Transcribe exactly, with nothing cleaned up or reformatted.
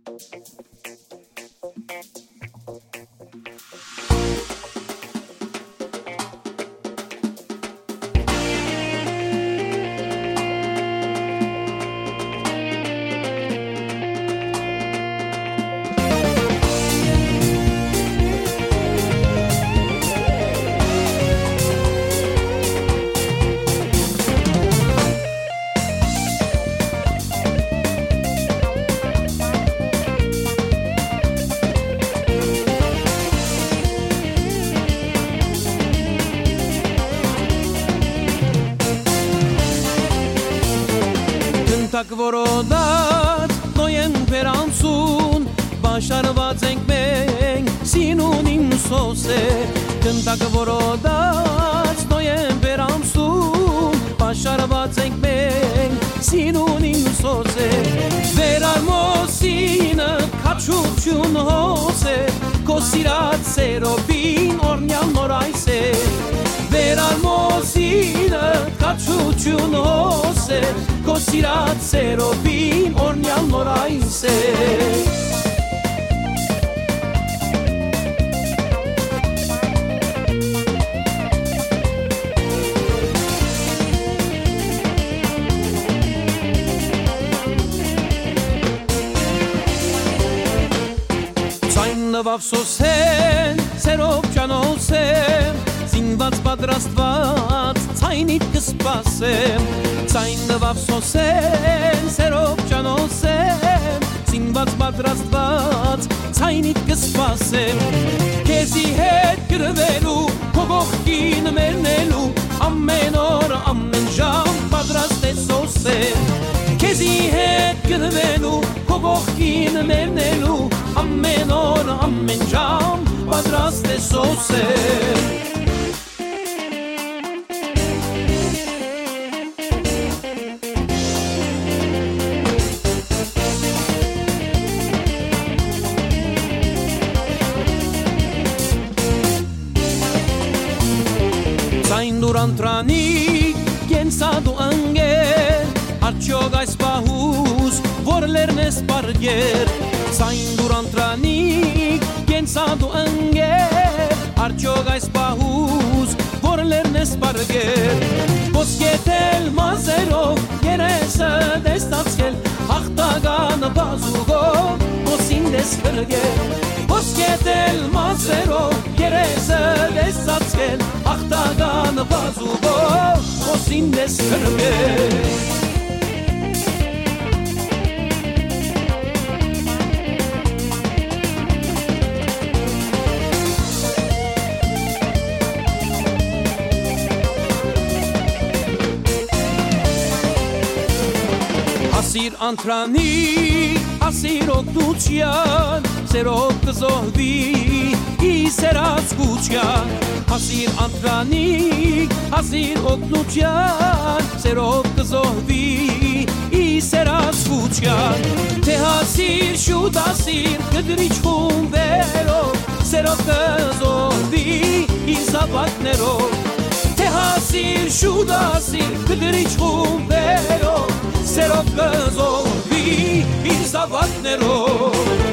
Տակ որոդած նոյեմբեր անցուն Բաշարված ենք մենք սինունին սոսե Տակ որոդած նոյեմբեր անցուն Բաշարված ենք մենք սինունին սոսե Վերարմոսինը կաչուչուն հոսե Կոսիրած սերոբին օրնյան նորայս է Վերարմոսինը կաչուչուն հոսե Կոսիրած սերոբին օրնյան նորայս է Վավսոսեն, սերով ճանոսեմ Զինված պատրաստված, ցայնիտ կսպասեմ Ցայնը վավսոսեն, սերով ճանոսեմ Զինված պատրաստված, ցայնիտ կսպասեմ Քեզի հետ գրվելու, քո կողքին մեռնելու Ամեն օր, ամեն ժամ պատրաստ է սոսեմ Քեզի հետ գրվելու, քո կողքին մեռնելու Ամեն օր, ամեն ժամ պատրաստ է սոսել Ցայն դուրան տրանի, կենսադու անգեր Արդյոք այս պահուս, որ լերն ես պարգեր Ցայն դուրան տրանի, կենսադու անգեր Արդյոք այս պահուս, որ լերն ես պարգեր Ոսկետել մազերով, երեսը դեստացել Հաղթագան բազուգով, ոսին դես կրգեր Ոսկետել մազերով, երեսը դեստացել Հաղթագան բազուգով, ոսին դես կրգեր Ասիր անտրանի, ասիր օգնության, սերով կզոհվի ի սերածկության Ասիր անտրանի, ասիր օգնության, սերով կզոհվի ի սերածկության Թե հասիր շուտ ասիր կդրիչ խումբերով, սերով կզոհվի ի զավակներով Թե հասիր շուտ ասիր կդրիչ խումբերով Սերով կզոհվի իր զավակներով